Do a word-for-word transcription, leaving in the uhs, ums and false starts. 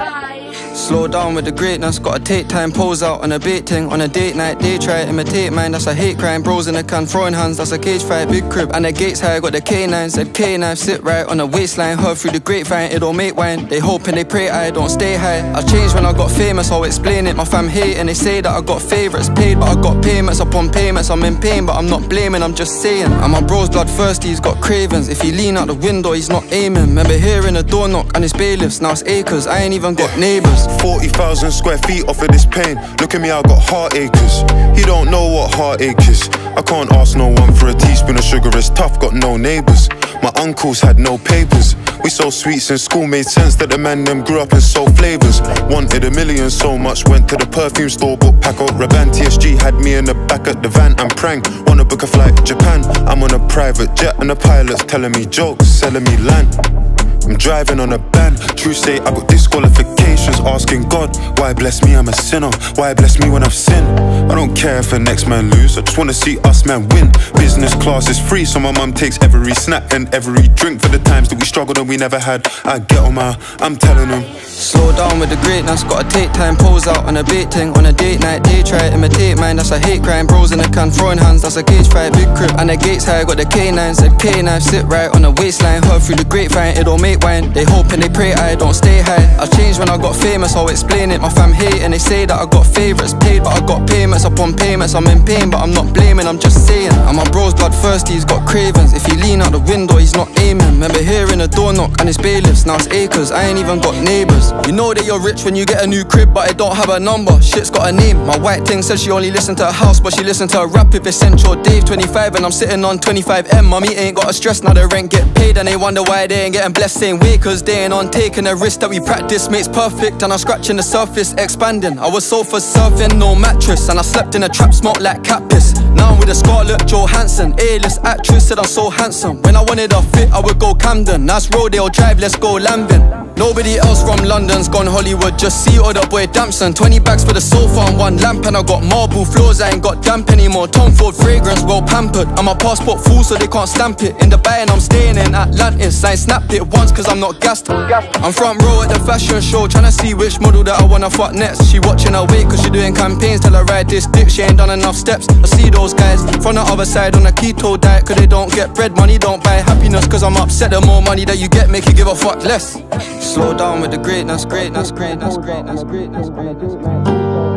Slow down with the greatness, gotta take time, pose out on a bait ting. On a date night, they try to imitate mine, that's a hate crime. Bros in the can, throwing hands, that's a cage fight. Big crib and the gates high, got the K nine. Said K nine, sit right on the waistline. Heard through the grapevine, it don't make wine. They hope and they pray I don't stay high. I changed when I got famous, I'll explain it. My fam hate and they say that I got favourites paid, but I got payments upon payments. I'm in pain, but I'm not blaming, I'm just saying. And my bro's blood thirsty, he's got cravings. If he lean out the window, he's not aiming. Remember hearing a door knock and it's bailiffs, now it's acres. I ain't even got neighbours. Forty thousand square feet off of this pain. Look at me, I got heart acres. He don't know what heartache is. I can't ask no one for a teaspoon of sugar, it's tough, got no neighbours. My uncles had no papers. We sold sweets in school, made sense that the man them grew up and sold flavours. Wanted a million so much, went to the perfume store, bought Paco Rabanne. T S G had me in the back at the van and prang. Wanna book a flight to Japan, I'm on a private jet and the pilot's telling me jokes, selling me land. I'm driving on a ban. True say I got disqualifications, asking God, why bless me, I'm a sinner. Why bless me when I've sinned? I don't care if the next man lose, I just wanna see us man win. Business class is free, so my mum takes every snack and every drink. For the times that we struggled and we never had, I get on my, I'm telling them. Slow down with the greatness, gotta take time, pose out on a bait ting. On a date night, they try to imitate mine, that's a hate crime. Bros in the can, throwing hands, that's a cage fight. Big crib and the gates high, got the K nine. Said K nine, sit right on the waistline. Heard through the grapevine, it don't make wine. They hope and they pray I don't stay high. I changed when I got famous, I'll explain it. My fam hate and they say that I got favourites paid, but I got payments upon payments. I'm in pain, but I'm not blaming, I'm just saying. And my bro's blood thirsty, he's got cravings. If he lean out the window, he's not aiming. Remember hearing a door knock and it's bailiffs, now it's acres. I ain't even got neighbours. You know that you're rich when you get a new crib, but it don't have a number. Shit's got a name. My white thing says she only listen to a house, but she listen to a rap if it's Central Dave twenty-five and I'm sitting on twenty-five M. Mummy ain't got a stress, now the rent get paid, and they wonder why they ain't getting blessed same way, cause they ain't on taking a risk that we practice makes perfect. And I'm scratching the surface, expanding. I was sofa surfing, no mattress, and I slept in a trap, smoked like cat piss. Now I'm with a Scarlett Johansson, A-list actress, said I'm so handsome. When I wanted a fit, I would go Camden. That's Rodeo Drive, let's go Lambin. Nobody else from London's gone Hollywood, just see all the boy Damson. Twenty bags for the sofa and one lamp, and I got marble floors, I ain't got damp anymore. Tom Ford fragrance, well pampered, and my passport full so they can't stamp it. In the bay and I'm staying in Atlantis, I ain't snapped it once cause I'm not gassed. I'm front row at the fashion show, tryna see which model that I wanna fuck next. She watching her weight cause she doing campaigns, tell her ride this dick, she ain't done enough steps. I see those guys from the other side on a keto diet, cause they don't get bread, money don't buy happiness. Cause I'm upset, the more money that you get make you give a fuck less. Slow down with the greatness, greatness, greatness, greatness, greatness, greatness.